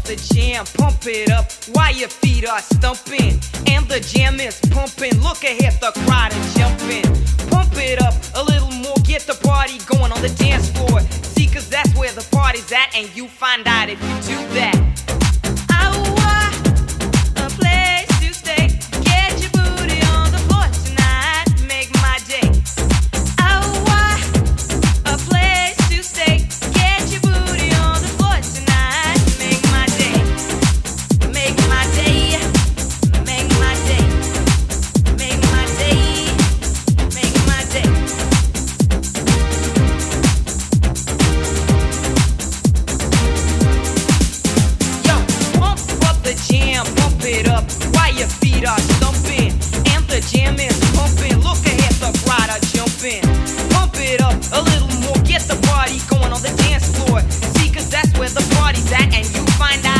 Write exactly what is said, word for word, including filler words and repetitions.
the jam, pump it up while your feet are stumping. And the jam is pumping, look ahead, the crowd is jumping. Pump it up a little more, get the party going on the dance floor. See, cause that's where the party's at, and you find out if you do that. Pump it up while your feet are stumping. And the jam is pumping, look ahead, the crowd are jumping. Pump it up a little more, get the party going on the dance floor. See, cause that's where the party's at, and you find out